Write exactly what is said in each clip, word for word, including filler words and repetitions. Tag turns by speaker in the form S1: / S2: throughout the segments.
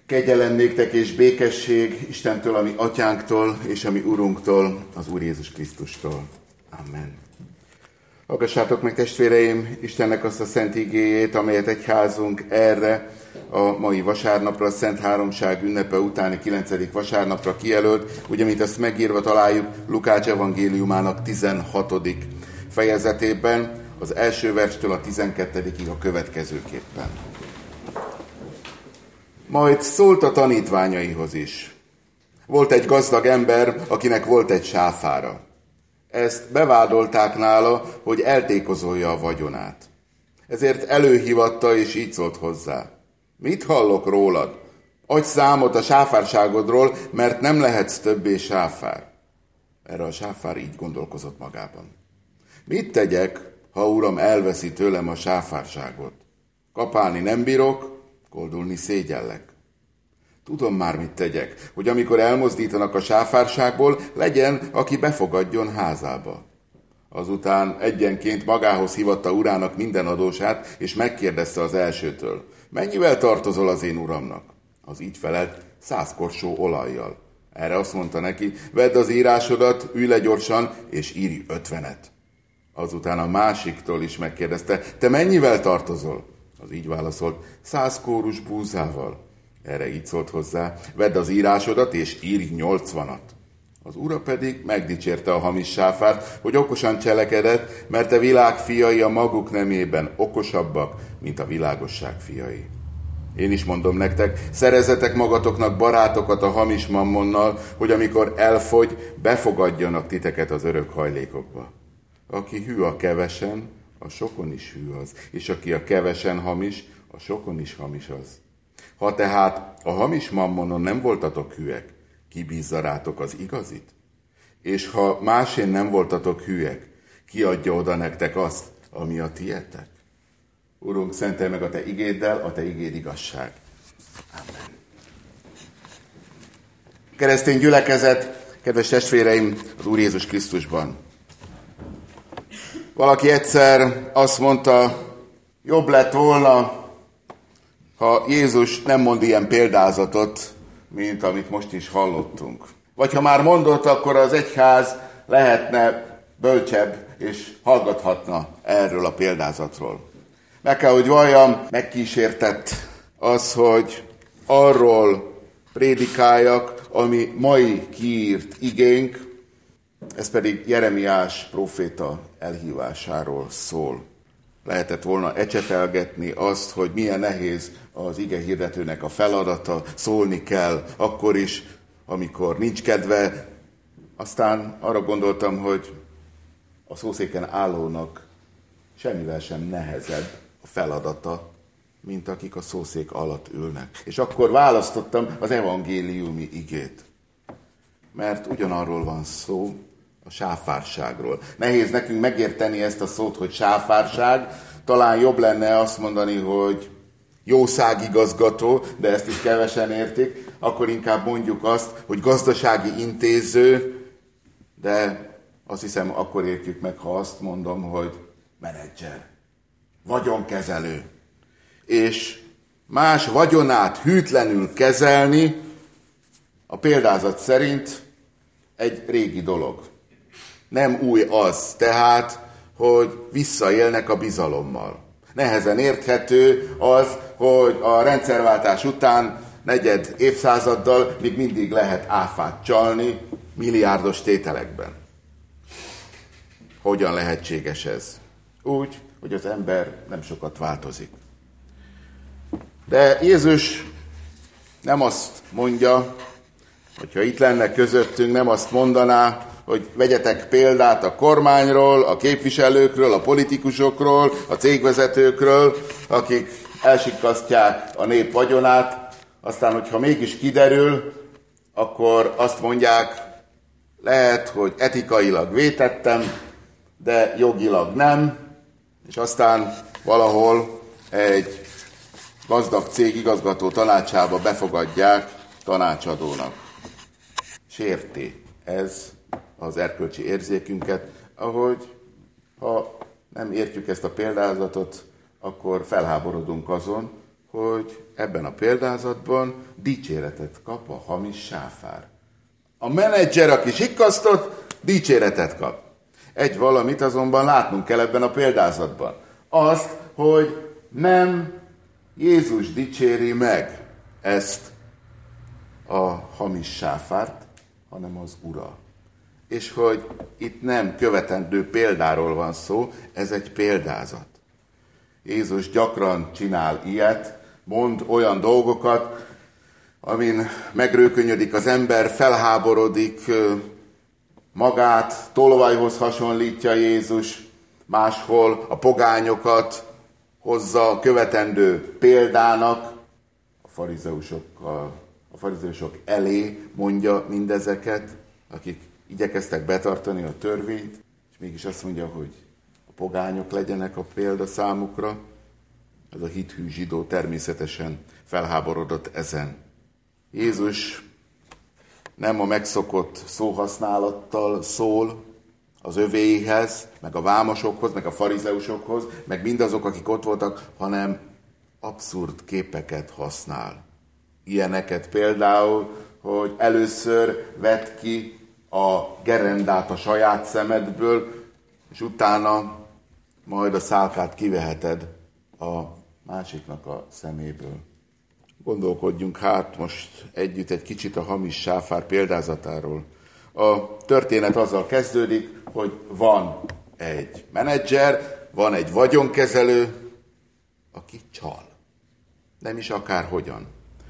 S1: Kegyelem néktek és békesség Istentől, a mi atyánktól, és a mi Urunktól, az Úr Jézus Krisztustól. Amen. Hallgassátok meg, testvéreim, Istennek azt a szent igéjét, amelyet egyházunk erre a mai vasárnapra, a Szent Háromság ünnepe utáni kilencedik vasárnapra kijelölt, ugye, mint ezt megírva találjuk Lukács evangéliumának tizenhatodik fejezetében, az első verstől a tizenkettedikig a következőképpen. Majd szólt a tanítványaihoz is. Volt egy gazdag ember, akinek volt egy sáfára. Ezt bevádolták nála, hogy eltékozolja a vagyonát. Ezért előhívatta, és így szólt hozzá. Mit hallok rólad? Adj számot a sáfárságodról, mert nem lehetsz többé sáfár. Erre a sáfár így gondolkozott magában. Mit tegyek, ha uram elveszi tőlem a sáfárságot? Kapálni nem bírok, koldulni szégyellek. Tudom már, mit tegyek, hogy amikor elmozdítanak a sáfárságból, legyen, aki befogadjon házába. Azután egyenként magához hívatta urának minden adósát, és megkérdezte az elsőtől, mennyivel tartozol az én uramnak? Az így felelt, száz korsó olajjal. Erre azt mondta neki, vedd az írásodat, ülj le gyorsan, és írj ötvenet. Azután a másiktól is megkérdezte, te mennyivel tartozol? Az így válaszolt, száz kórus búzával. Erre így szólt hozzá, vedd az írásodat, és írj nyolcvanat. Az ura pedig megdicsérte a hamis sáfárt, hogy okosan cselekedett, mert a világ fiai a maguk nemében okosabbak, mint a világosság fiai. Én is mondom nektek, szerezzetek magatoknak barátokat a hamis mammonnal, hogy amikor elfogy, befogadjanak titeket az örök hajlékokba. Aki hű a kevesen, a sokon is hű az, és aki a kevesen hamis, a sokon is hamis az. Ha tehát a hamis mammonon nem voltatok hűek, ki bízza rátok az igazit? És ha másén nem voltatok hűek, ki adja oda nektek azt, ami a tietek? Urunk, szentelj meg a te igéddel, a te igéd igazság. Amen. Keresztény gyülekezet, kedves testvéreim, az Úr Jézus Krisztusban. Valaki egyszer azt mondta, jobb lett volna, ha Jézus nem mond ilyen példázatot, mint amit most is hallottunk. Vagy ha már mondott, akkor az egyház lehetne bölcsebb, és hallgathatna erről a példázatról. Meg kell, hogy valljam, megkísértett az, hogy arról prédikáljak, ami mai kiírt igénk, ez pedig Jeremiás próféta elhívásáról szól. Lehetett volna ecsetelgetni azt, hogy milyen nehéz az ige hirdetőnek a feladata, szólni kell akkor is, amikor nincs kedve. Aztán arra gondoltam, hogy a szószéken állónak semmivel sem nehezebb a feladata, mint akik a szószék alatt ülnek. És akkor választottam az evangéliumi igét. Mert ugyanarról van szó, a sáfárságról. Nehéz nekünk megérteni ezt a szót, hogy sáfárság. Talán jobb lenne azt mondani, hogy jószágigazgató, de ezt is kevesen értik. Akkor inkább mondjuk azt, hogy gazdasági intéző, de azt hiszem, akkor értjük meg, ha azt mondom, hogy menedzser, vagyonkezelő. És más vagyonát hűtlenül kezelni a példázat szerint egy régi dolog. Nem új az, tehát, hogy visszaélnek a bizalommal. Nehezen érthető az, hogy a rendszerváltás után negyed évszázaddal még mindig lehet áfát csalni milliárdos tételekben. Hogyan lehetséges ez? Úgy, hogy az ember nem sokat változik. De Jézus nem azt mondja, hogyha itt lenne közöttünk, nem azt mondaná, hogy vegyetek példát a kormányról, a képviselőkről, a politikusokról, a cégvezetőkről, akik elsikkasztják a nép vagyonát, aztán, hogyha mégis kiderül, akkor azt mondják, lehet, hogy etikailag vétettem, de jogilag nem, és aztán valahol egy gazdag cég igazgató tanácsába befogadják tanácsadónak. Sérti ez az erkölcsi érzékünket, ahogy ha nem értjük ezt a példázatot, akkor felháborodunk azon, hogy ebben a példázatban dicséretet kap a hamis sáfár. A menedzser, aki sikkasztott, dicséretet kap. Egy valamit azonban látnunk kell ebben a példázatban. Azt, hogy nem Jézus dicséri meg ezt a hamis sáfárt, hanem az Ura. És hogy itt nem követendő példáról van szó, ez egy példázat. Jézus gyakran csinál ilyet, mond olyan dolgokat, amin megrőkönyödik az ember, felháborodik, magát tolvajhoz hasonlítja Jézus, máshol a pogányokat hozza követendő példának, a farizeusokkal, a farizeusok elé mondja mindezeket, akik igyekeztek betartani a törvényt, és mégis azt mondja, hogy a pogányok legyenek a példa számukra. Ez a hithű zsidó természetesen felháborodott ezen. Jézus nem a megszokott szóhasználattal szól az övéihez, meg a vámosokhoz, meg a farizeusokhoz, meg mindazok, akik ott voltak, hanem abszurd képeket használ. Ilyeneket például, hogy először vedd ki a gerendát a saját szemedből, és utána majd a szálkát kiveheted a másiknak a szeméből. Gondolkodjunk hát most együtt egy kicsit a hamis sáfár példázatáról. A történet azzal kezdődik, hogy van egy menedzser, van egy vagyonkezelő, aki csal. Nem is akárhogyan.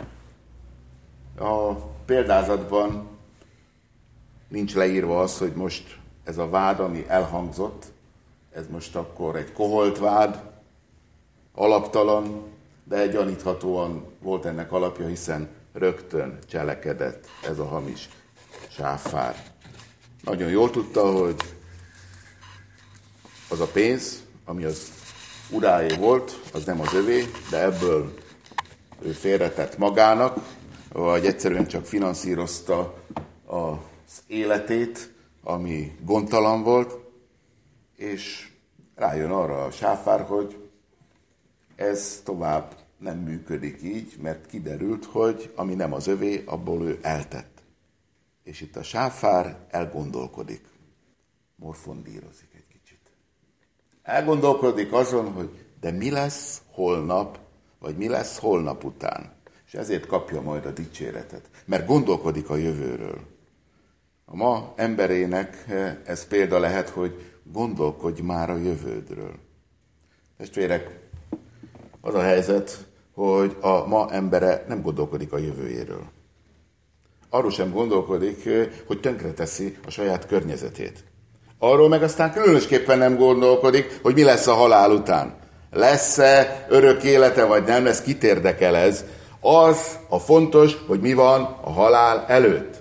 S1: A példázatban nincs leírva az, hogy most ez a vád, ami elhangzott, ez most akkor egy koholt vád, alaptalan, de gyaníthatóan volt ennek alapja, hiszen rögtön cselekedett ez a hamis sáfár. Nagyon jól tudta, hogy az a pénz, ami az uráé volt, az nem az övé, de ebből ő félretett magának, vagy egyszerűen csak finanszírozta az életét, ami gondtalan volt, és rájön arra a sáfár, hogy ez tovább nem működik így, mert kiderült, hogy ami nem az övé, abból ő eltett. És itt a sáfár elgondolkodik, morfondírozik egy kicsit. Elgondolkodik azon, hogy de mi lesz holnap, vagy mi lesz holnap után. És ezért kapja majd a dicséretet, mert gondolkodik a jövőről. A ma emberének ez példa lehet, hogy gondolkodj már a jövődről. Testvérek, az a helyzet, hogy a ma embere nem gondolkodik a jövőjéről. Arról sem gondolkodik, hogy tönkreteszi a saját környezetét. Arról meg aztán különösképpen nem gondolkodik, hogy mi lesz a halál után. Lesz-e örök élete, vagy nem lesz, kit érdekel ez. Az a fontos, hogy mi van a halál előtt.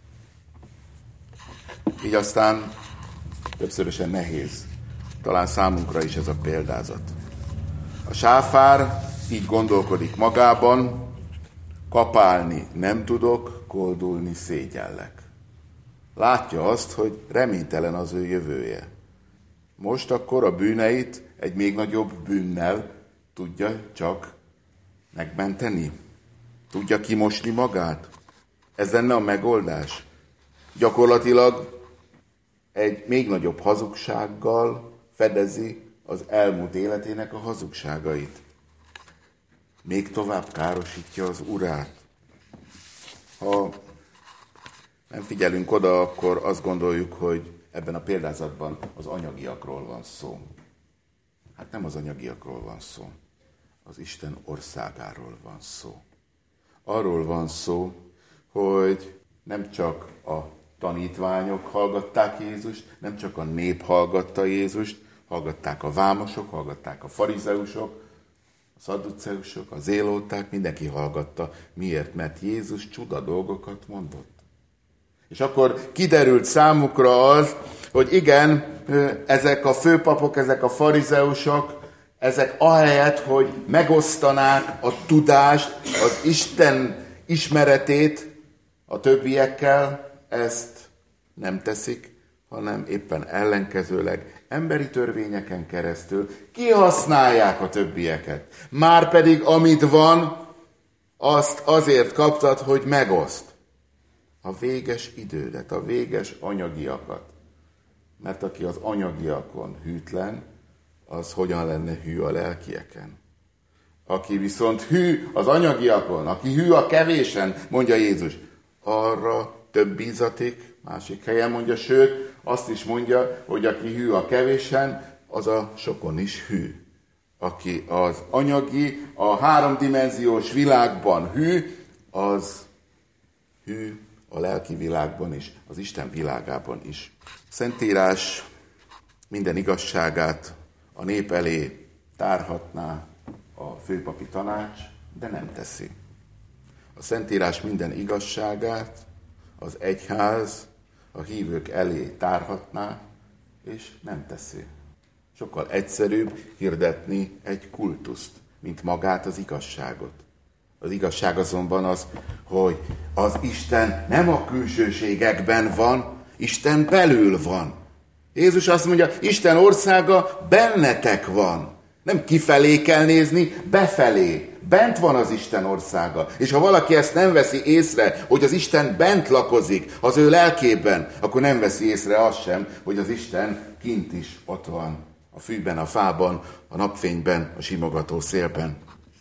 S1: Így aztán többszörösen nehéz. Talán számunkra is ez a példázat. A sáfár így gondolkodik magában, kapálni nem tudok, koldulni szégyellek. Látja azt, hogy reménytelen az ő jövője. Most akkor a bűneit egy még nagyobb bűnnel tudja csak megmenteni. Tudja kimosni magát. Ez lenne a megoldás. Gyakorlatilag egy még nagyobb hazugsággal fedezi az elmúlt életének a hazugságait. Még tovább károsítja az urát. Ha nem figyelünk oda, akkor azt gondoljuk, hogy ebben a példázatban az anyagiakról van szó. Hát nem az anyagiakról van szó. Az Isten országáról van szó. Arról van szó, hogy nem csak a tanítványok hallgatták Jézust, nem csak a nép hallgatta Jézust, hallgatták a vámosok, hallgatták a farizeusok, a szadduceusok, a zélóták, mindenki hallgatta. Miért? Mert Jézus csuda dolgokat mondott. És akkor kiderült számukra az, hogy igen, ezek a főpapok, ezek a farizeusok, ezek ahelyett, hogy megosztanák a tudást, az Isten ismeretét a többiekkel, ezt nem teszik, hanem éppen ellenkezőleg emberi törvényeken keresztül kihasználják a többieket. Márpedig amit van, azt azért kaptad, hogy megoszt a véges idődet, a véges anyagiakat. Mert aki az anyagiakon hűtlen, az hogyan lenne hű a lelkieken? Aki viszont hű az anyagiakon, aki hű a kevésen, mondja Jézus, arra több bízatik, másik helyen mondja, sőt, azt is mondja, hogy aki hű a kevésen, az a sokon is hű. Aki az anyagi, a háromdimenziós világban hű, az hű a lelki világban is, az Isten világában is. Szentírás minden igazságát a nép elé tárhatná a főpapi tanács, de nem teszi. A Szentírás minden igazságát az egyház a hívők elé tárhatná, és nem teszi. Sokkal egyszerűbb hirdetni egy kultuszt, mint magát az igazságot. Az igazság azonban az, hogy az Isten nem a külsőségekben van, Isten belül van. Jézus azt mondja, Isten országa bennetek van. Nem kifelé kell nézni, befelé. Bent van az Isten országa. És ha valaki ezt nem veszi észre, hogy az Isten bent lakozik az ő lelkében, akkor nem veszi észre azt sem, hogy az Isten kint is ott van. A fűben, a fában, a napfényben, a simogató szélben.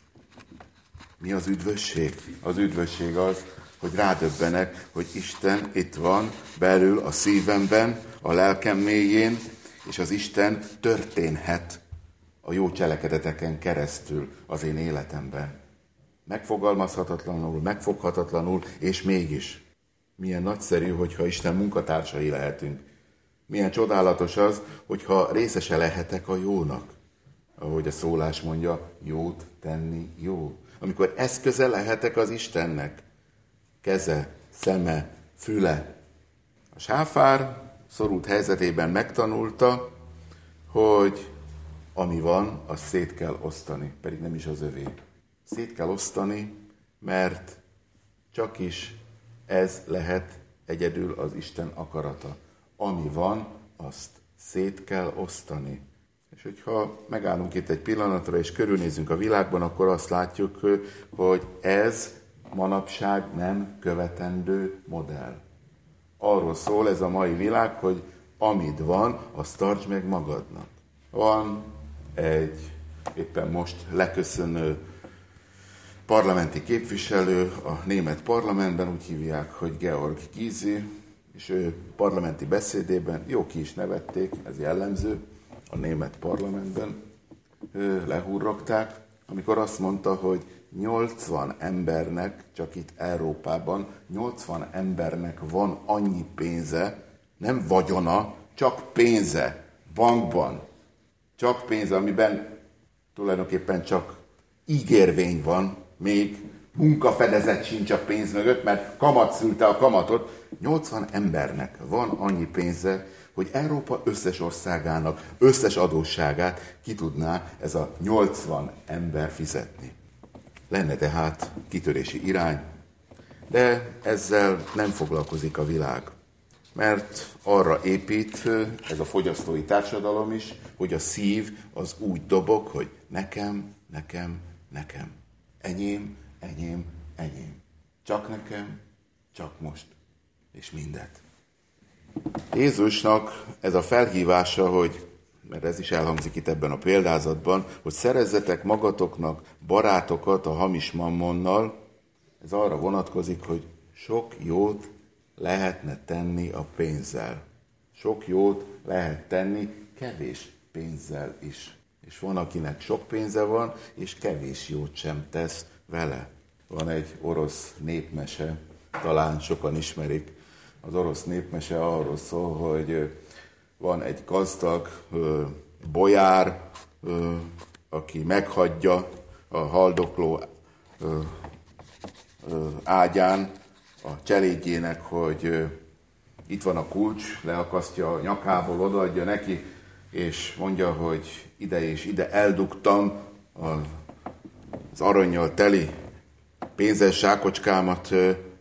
S1: Mi az üdvösség? Az üdvösség az, hogy rádöbbenek, hogy Isten itt van, belül a szívemben, a lelkem mélyén, és az Isten történhet a jó cselekedeteken keresztül az én életemben. Megfogalmazhatatlanul, megfoghatatlanul, és mégis. Milyen nagyszerű, hogyha Isten munkatársai lehetünk. Milyen csodálatos az, hogyha részese lehetek a jónak. Ahogy a szólás mondja, jót tenni jó. Amikor eszköze lehetek az Istennek. Keze, szeme, füle. A sáfár szorult helyzetében megtanulta, hogy ami van, azt szét kell osztani, pedig nem is az övé. Szét kell osztani, mert csak is ez lehet egyedül az Isten akarata. Ami van, azt szét kell osztani. És hogyha megállunk itt egy pillanatra, és körülnézünk a világban, akkor azt látjuk, hogy ez manapság nem követendő modell. Arról szól ez a mai világ, hogy amit van, azt tartsd meg magadnak. Van egy éppen most leköszönő parlamenti képviselő a német parlamentben, úgy hívják, hogy Georg Gysi, és ő parlamenti beszédében, jó, ki is nevették, ez jellemző, a német parlamentben lehurrogták, amikor azt mondta, hogy nyolcvan embernek, csak itt Európában, nyolcvan embernek van annyi pénze, nem vagyona, csak pénze, bankban, csak pénze, amiben tulajdonképpen csak ígérvény van, még munkafedezet sincs a pénz mögött, mert kamat szülte a kamatot. nyolcvan embernek van annyi pénze, hogy Európa összes országának összes adósságát ki tudná ez a nyolcvan ember fizetni. Lenne tehát kitörési irány, de ezzel nem foglalkozik a világ. Mert arra épít ez a fogyasztói társadalom is, hogy a szív az úgy dobog, hogy nekem, nekem, nekem. Enyém, enyém, enyém. Csak nekem, csak most. És mindet. Jézusnak ez a felhívása, hogy, mert ez is elhangzik itt ebben a példázatban, hogy szerezzetek magatoknak barátokat a hamis mammonnal, ez arra vonatkozik, hogy sok jót lehetne tenni a pénzzel. Sok jót lehet tenni kevés pénzzel is. És van, akinek sok pénze van, és kevés jót sem tesz vele. Van egy orosz népmese, talán sokan ismerik. Az orosz népmese arról szól, hogy van egy gazdag ö, bojár, ö, aki meghagyja a haldokló ö, ö, ágyán a cselédjének, hogy ö, itt van a kulcs, leakasztja a nyakából, odaadja neki, és mondja, hogy ide és ide eldugtam az arannyal teli pénzes zsákocskámat,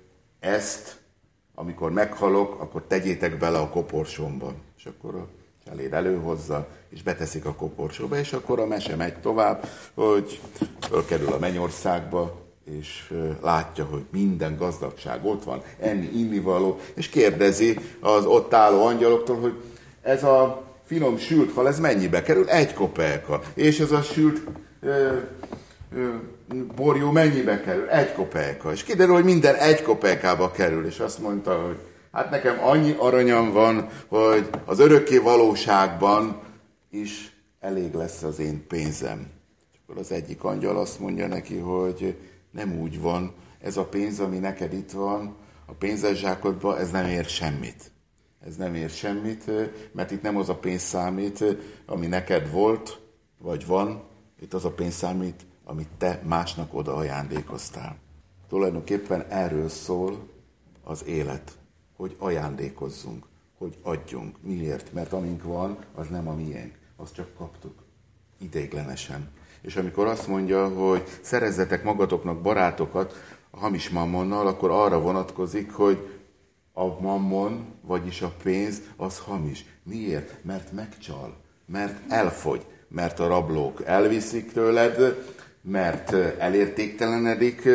S1: ezt, amikor meghalok, akkor tegyétek bele a koporsomba. És akkor a eléd előhozza, és beteszik a koporsóba, és akkor a mese megy tovább, hogy fölkerül a mennyországba, és látja, hogy minden gazdagság ott van, enni, innivaló, és kérdezi az ott álló angyaloktól, hogy ez a finom sült hal, ez mennyibe kerül? Egy kopelka. És ez a sült ö, ö, borjú mennyibe kerül? Egy kopelka. És kiderül, hogy minden egy kopelkába kerül, és azt mondta, hogy hát nekem annyi aranyam van, hogy az örökké valóságban is elég lesz az én pénzem. És akkor az egyik angyal azt mondja neki, hogy nem úgy van, ez a pénz, ami neked itt van, a pénzes zsákodban, ez nem ér semmit. Ez nem ér semmit, mert itt nem az a pénz számít, ami neked volt, vagy van, itt az a pénz számít, amit te másnak oda ajándékoztál. Tulajdonképpen erről szól az élet, hogy ajándékozzunk, hogy adjunk. Miért? Mert amink van, az nem a miénk, azt csak kaptuk. Ideiglenesen. És amikor azt mondja, hogy szerezzetek magatoknak barátokat a hamis mammonnal, akkor arra vonatkozik, hogy a mammon, vagyis a pénz, az hamis. Miért? Mert megcsal, mert elfogy, mert a rablók elviszik tőled, mert elértéktelenedik,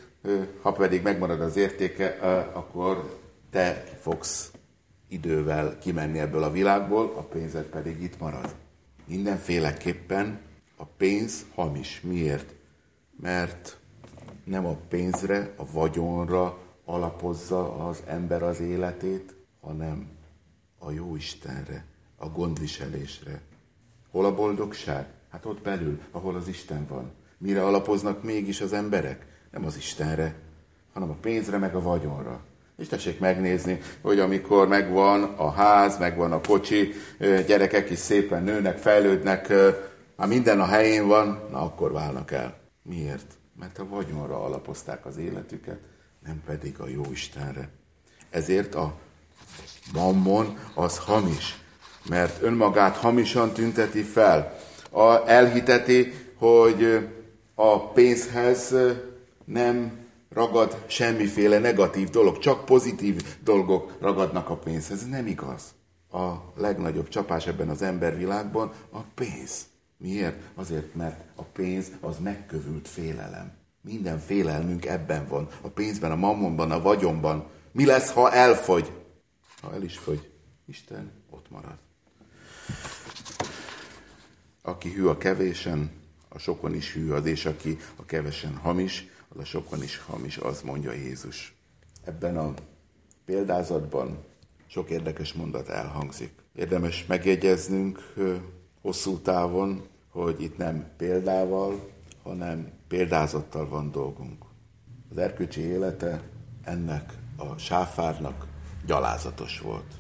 S1: ha pedig megmarad az értéke, akkor te fogsz idővel kimenni ebből a világból, a pénzed pedig itt marad. Mindenféleképpen a pénz hamis. Miért? Mert nem a pénzre, a vagyonra alapozza az ember az életét, hanem a Jóistenre, a gondviselésre. Hol a boldogság? Hát ott belül, ahol az Isten van. Mire alapoznak mégis az emberek? Nem az Istenre, hanem a pénzre meg a vagyonra. És tessék megnézni, hogy amikor megvan a ház, megvan a kocsi, gyerekek is szépen nőnek, fejlődnek, már minden a helyén van, na akkor válnak el. Miért? Mert a vagyonra alapozták az életüket, nem pedig a Jóistenre. Ezért a mammon az hamis, mert önmagát hamisan tünteti fel. A, elhiteti, hogy a pénzhez nem ragad semmiféle negatív dolog, csak pozitív dolgok ragadnak a pénzhez. Ez nem igaz. A legnagyobb csapás ebben az embervilágban a pénz. Miért? Azért, mert a pénz az megkövült félelem. Minden félelmünk ebben van. A pénzben, a mammonban, a vagyonban. Mi lesz, ha elfogy? Ha el is fogy, Isten ott marad. Aki hű a kevésen, a sokon is hű az, és aki a kevesen hamis, az a sokon is hamis, az mondja Jézus. Ebben a példázatban sok érdekes mondat elhangzik. Érdemes megjegyeznünk hosszú távon, hogy itt nem példával, hanem példázattal van dolgunk. Az erkölcsi élete ennek a sáfárnak gyalázatos volt.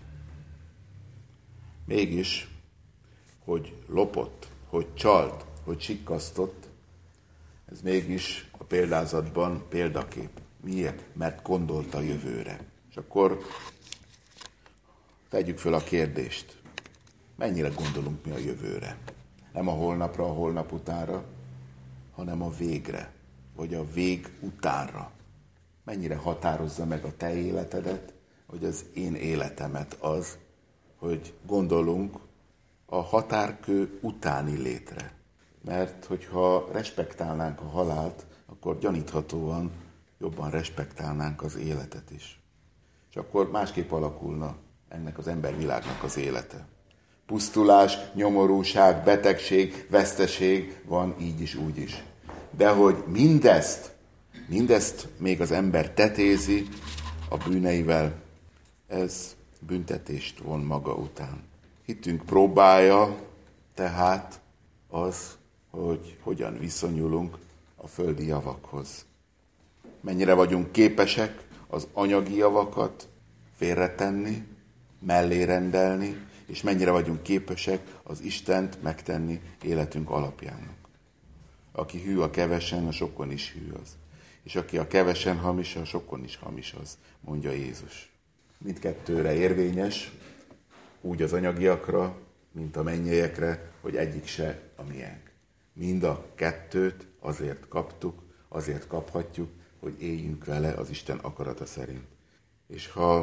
S1: Mégis, hogy lopott, hogy csalt, hogy sikkasztott, ez mégis a példázatban példakép. Miért? Mert gondolta a jövőre. És akkor tegyük föl a kérdést. Mennyire gondolunk mi a jövőre? Nem a holnapra, a holnap utánra, hanem a végre, vagy a vég utánra. Mennyire határozza meg a te életedet, vagy az én életemet az, hogy gondolunk a határkő utáni létre. Mert hogyha respektálnánk a halált, akkor gyaníthatóan jobban respektálnánk az életet is. És akkor másképp alakulna ennek az embervilágnak az élete. Pusztulás, nyomorúság, betegség, veszteség van így is, úgy is. De hogy mindezt, mindezt még az ember tetézi a bűneivel, ez büntetést von maga után. Hitünk próbája tehát az, hogy hogyan viszonyulunk a földi javakhoz. Mennyire vagyunk képesek az anyagi javakat félretenni, mellé rendelni, és mennyire vagyunk képesek az Istent megtenni életünk alapjának. Aki hű a kevesen, a sokon is hű az. És aki a kevesen hamis, a sokon is hamis az, mondja Jézus. Mindkettőre érvényes, úgy az anyagiakra, mint a mennyeiekre, hogy egyik se a miénk. Mind a kettőt azért kaptuk, azért kaphatjuk, hogy éljünk vele az Isten akarata szerint. És ha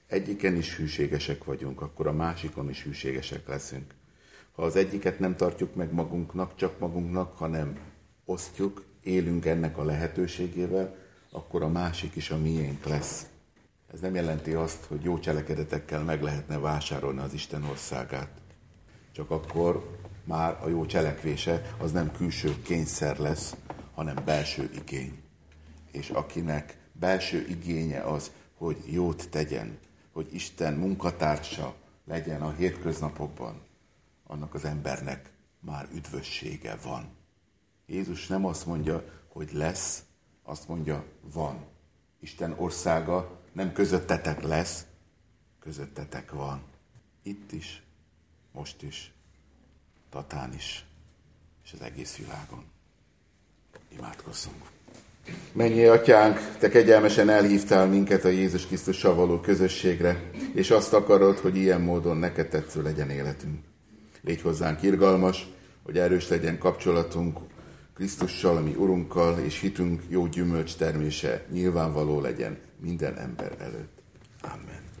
S1: egyiken is hűségesek vagyunk, akkor a másikon is hűségesek leszünk. Ha az egyiket nem tartjuk meg magunknak, csak magunknak, hanem osztjuk, élünk ennek a lehetőségével, akkor a másik is a miénk lesz. Ez nem jelenti azt, hogy jó cselekedetekkel meg lehetne vásárolni az Isten országát. Csak akkor már a jó cselekvése az nem külső kényszer lesz, hanem belső igény. És akinek belső igénye az, hogy jót tegyen, hogy Isten munkatársa legyen a hétköznapokban, annak az embernek már üdvössége van. Jézus nem azt mondja, hogy lesz, azt mondja, van. Isten országa nem közöttetek lesz, közöttetek van. Itt is, most is, Tatán is, és az egész világon. Imádkozzunk. Mennyei Atyánk, Te kegyelmesen elhívtál minket a Jézus Krisztussal való közösségre, és azt akarod, hogy ilyen módon neked tetsző legyen életünk. Légy hozzánk irgalmas, hogy erős legyen kapcsolatunk Krisztussal, a mi Urunkkal, és hitünk jó gyümölcs termése nyilvánvaló legyen minden ember előtt. Amen.